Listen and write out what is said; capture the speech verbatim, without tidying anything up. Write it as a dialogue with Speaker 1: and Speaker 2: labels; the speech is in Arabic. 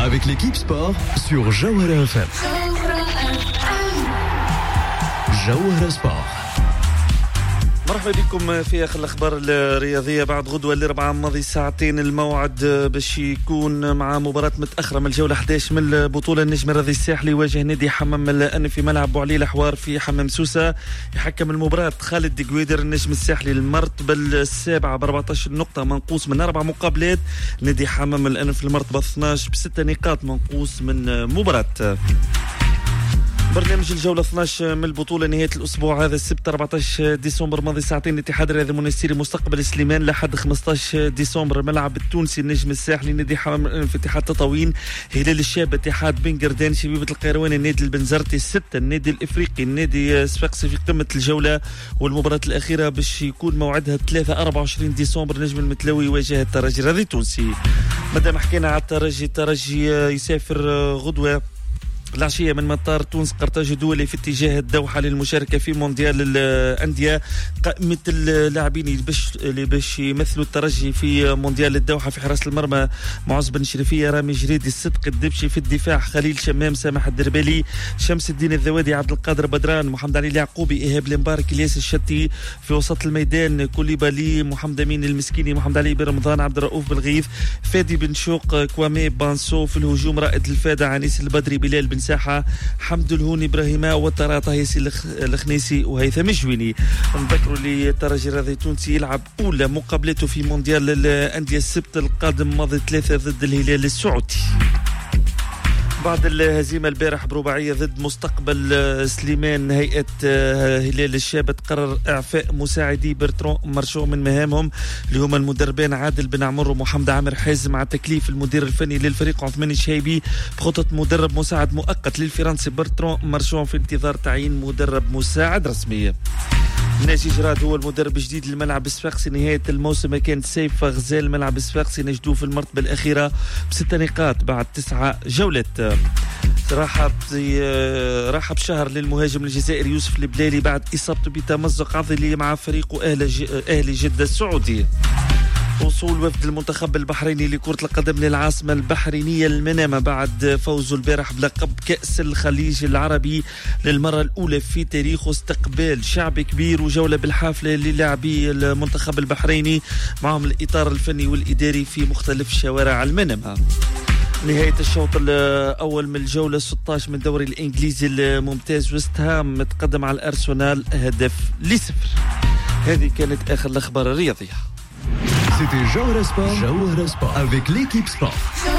Speaker 1: avec l'équipe sport sur Jawhara F M. Jawhara Sport.
Speaker 2: مرحبا بكم في آخر الأخبار الرياضية بعد غدوة الأربعاء ماضي ساعتين. الموعد باش يكون مع مباراة متأخرة من الجولة أحد عشر من البطولة. النجم الرياضي الساحلي يواجه نادي حمام الأنف في ملعب بوعليل حوار في حمام سوسة. يحكم المباراة خالد دقويدر. النجم الساحلي المرتبة السابعة ب أربعة عشر نقطة منقوص من أربع مقابلات. نادي حمام الأنف المرتبة اثني عشر بستة نقاط منقوص من مباراة. برنامج الجولة اثني عشر من البطولة نهاية الأسبوع هذا السبت أربعة عشر ديسمبر ماضي ساعتين. الاتحاد الرياضي المنستيري مستقبل سليمان لحد خمسة عشر ديسمبر. الملعب التونسي النجم الساحلي نادي حمام الأنف اتحاد تطاوين. هلال الشاب اتحاد بن قردان. شبيبة القيروان النادي البنزرتي الستة. النادي الإفريقي النادي صفاقسي في قمة الجولة. والمباراة الأخيرة باش يكون موعدها ثلاثة أربعة وعشرين ديسمبر. نجم المتلوي يواجه الترجي الرياضي التونسي. مادام حكينا على الترجي، الترجي يسافر غدوة العشية من مطار تونس قرطاج الدولي في اتجاه الدوحة للمشاركة في مونديال الأندية. قائمة اللاعبين اللي باش اللي باش يمثلوا الترجي في مونديال الدوحة: في حراسة المرمى معز بن شريفية، رامي جريدي، الصدق الدبشي. في الدفاع خليل شمام، سامح الدربالي، شمس الدين الذوادي، عبد القادر بدران، محمد علي اليعقوبي، إيهاب المبارك، الياس الشتي. في وسط الميدان كوليبالي، محمد أمين المسكيني، محمد علي بن رمضان، عبد الرؤوف بالغيث، فادي بن شوق، كوامي بانسو. في الهجوم رائد الفادة، عنيس البدري، بلال بن ساحة، حمد الهوني، إبراهيم وترى طهيسي الخنيسي وهيثم الجويني. نذكروا لي الترجي الرياضي التونسي يلعب أولى مقابلته في مونديال الأندية السبت القادم ماضي ثلاثة ضد الهلال السعودي. بعد الهزيمة البارح برباعية ضد مستقبل سليمان، هيئة هلال الشاب تقرر إعفاء مساعدي برترون مرشو من مهامهم اللي هما المدربين عادل بن عمر ومحمد عامر حازم، مع تكليف المدير الفني للفريق عثمان الشهيبي بخطة مدرب مساعد مؤقت للفرنسي برترون مرشو في انتظار تعيين مدرب مساعد رسمي. ناجي جراد هو المدرب الجديد للملعب الصفاقسي. نهاية الموسم كان سيف غزال الملعب الصفاقسي نجدوه في المرتبة الأخيرة بستة نقاط بعد تسعة جولات. راح راح بشهر للمهاجم الجزائري يوسف البلالي بعد إصابته بتمزق عضلي مع فريقه أهل أهلي جدة السعودي. وصول وفد المنتخب البحريني لكرة القدم للعاصمة البحرينية المنامة بعد فوزه البارح بلقب كأس الخليج العربي للمرة الأولى في تاريخه. استقبال شعبي كبير وجولة بالحافلة للاعبي المنتخب البحريني معهم الإطار الفني والإداري في مختلف شوارع المنامة. نهاية الشوط الأول من الجولة ستة عشر من الدوري الإنجليزي الممتاز، وست هام متقدم على الأرسنال هدف لصفر. هذه كانت آخر الأخبار الرياضية.
Speaker 1: C'était Jawhara Sport, Jawhara Sport avec l'équipe sport.